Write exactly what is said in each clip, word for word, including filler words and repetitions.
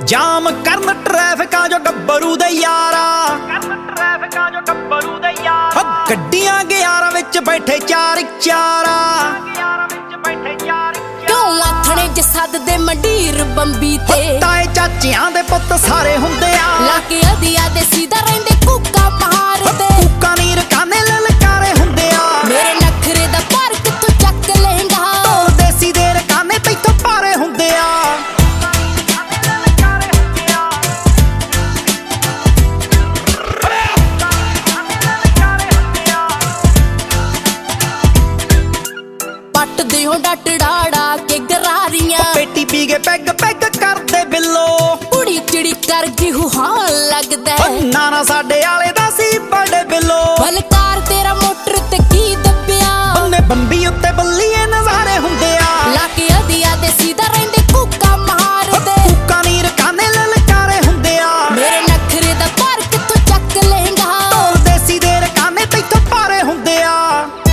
ਜਾਮ ਕਰਨ ਟ੍ਰੈਫਿਕਾਂ ਜੋ ਗੱਭਰੂ ਦੇ ਯਾਰਾ ਟ੍ਰੈਫਿਕਾਂ ਜੋ ਗੱਭਰੂ ਦੇ ਯਾਰਾ ਗੱਡੀਆਂ ਗਿਆਰਾਂ ਵਿੱਚ ਬੈਠੇ ਚਾਰ ਚਾਰਾ ਕਿਉਂ ਆਥਣੇ ਚ ਸੱਦਦੇ ਮੰਡੀਰ ਬੰਬੀ ਤੇ ਤਾਏ ਚਾਚਿਆਂ ਦੇ ਪੁੱਤ ਸਾਰੇ ਹੁੰਦੇ ਆ ਲਾ ਕੇ ਅਧਿਆ ਦੇ ਸਿੱਧਾ ਰਹਿੰਦੇ ਕੂਕਾ ਮਾਰਦੇ ਕੂਕਾ ਨੀ ਰਕਾਨੇ ਲਲਕਾਰੇ ਹੁੰਦੇ ਆ ਮੇਰੇ ਨਖਰੇ ਦਾ ਭਾਰ ਕਿੱਥੋਂ ਚੱਕ ਲਹਿੰਗਾ ਢੋਲ ਦੇਸੀ ਦੇ ਰਕਾਨੇ ਤੈਥੋਂ ਭਾਰੇ ਹੁੰਦੇ ਆ ਪੱਟਦੇ ਹੋ ਡੱਟ ਡਾੜਾ ਕੇ ਗਰਾਰੀਆਂ ਪੇਟੀ ਪੀ ਕੇ ਪੈਗ ਪੈਗ ਕਰਦੇ ਬਿੱਲੋ ਕੁੜੀ ਚਿੜੀ ਕਰ ਗਈ ਹੁਹਾਂ ਲੱਗਦਾ ਨਾ ਨਾ ਸਾਡੇ ਆਲੇ ਦਾ ਸੀ ਬੜੇ ਬਿੱਲੋ ਬਲਕਾਰ ਤੇਰਾ ਮੋਟਰ ਤੇ ਕੀ ਦੱਬਿਆ ਬੰਨੇ ਬੰਬੀ ਉੱਤੇ ਬੱਲੀਏ ਨਜ਼ਾਰੇ ਹੁੰਦੇ ਆ ਲਾ ਕੇ ਅਧਿਆ ਦੇ ਸਿੱਧਾ ਰਹਿੰਦੇ ਕੂਕਾ ਮਾਰਦੇ ਕੂਕਾ ਨੀ ਰਕਾਨੇ ਲਲਕਾਰੇ ਹੁੰਦੇ ਆ ਮੇਰੇ ਨਖਰੇ ਦਾ ਭਾਰ ਕਿੱਥੋਂ ਚੱਕ ਲਹਿੰਗਾ ਢੋਲ ਦੇਸੀ ਦੇ ਰਕਾਨੇ ਤੈਥੋਂ ਭਾਰੇ ਹੁੰਦੇ ਆ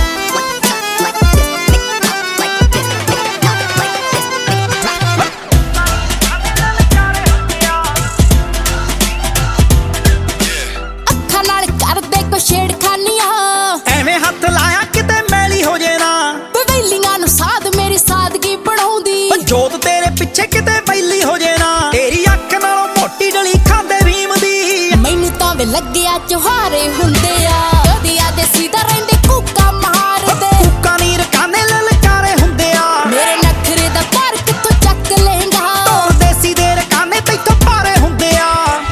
ਛੇੜਖਾਨੀਆਂ ਐਵੇਂ ਹੱਥ ਲਾਇਆ ਕਿਤੇ ਮੈਲੀ ਹੋ ਜੇ ਨਾ ਬਵੈਲੀਆਂ ਨੂੰ ਸਾਧ ਮੇਰੀ ਸਾਦਗੀ ਬਣਾਉਂਦੀ ਜੋਤ ਤੇਰੇ ਪਿੱਛੇ ਕਿਤੇ ਵੈਲੀ ਹੋ ਜੇ ਨਾ ਤੇਰੀ ਅੱਖ ਨਾਲੋਂ ਮੋਟੀ ਡਲੀ ਖਾਂਦੇ ਭੀਮ ਦੀ ਮੈਨੂੰ ਤਾਂ ਵੇ ਲੱਗਿਆ ਚੁਹਾਰੇ ਹੁੰਦੇ ਆ ਅਧਿਆ ਦੇ ਸਿੱਧਾ ਰਹਿੰਦੇ ਕੂਕਾ ਮਾਰਦੇ ਕੂਕਾ ਨੀ ਰਕਾਨੇ ਲਲਕਾਰੇ ਹੁੰਦੇ ਆ ਮੇਰੇ ਨਖਰੇ ਦਾ ਭਾਰ ਕਿੱਥੋਂ ਚੱਕ ਲਹਿੰਗਾ ਢੋਲ ਦੇਸੀ ਦੇ ਰਕਾਨੇ ਤੈਥੋਂ ਭਾਰੇ ਹੁੰਦੇ ਆ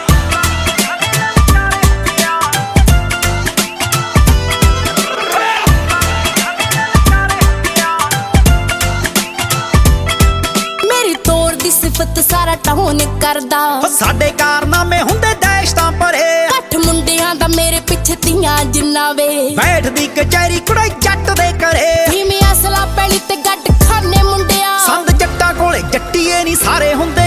ਸਿਫਤ ਸਾਰਾ ਟਾਉਨ ਕਰਦਾ ਸਾਡੇ ਕਾਰਨਾਮੇ ਹੁੰਦੇ ਦੇਸ਼ ਤਾਂ ਪਰੇ ਅੱਠ ਮੁੰਡਿਆਂ ਦਾ ਮੇਰੇ ਪਿੱਛੇ ਤੀਆਂ ਜਿੰਨਾ ਵੇ ਬੈਠਦੀ ਕਚਹਿਰੀ ਕੁੜੇ ਜੱਟ ਦੇ ਘਰੇ ਧੀਮੀ ਅਸਲਾ ਪੈਲੀ ਤੇ ਗੱਡ ਖਾਨੇ ਮੁੰਡਿਆ ਸੰਦ ਜੱਟਾਂ ਕੋਲੇ ਜੱਟੀਏ ਨਹੀਂ ਸਾਰੇ ਹੁੰਦੇ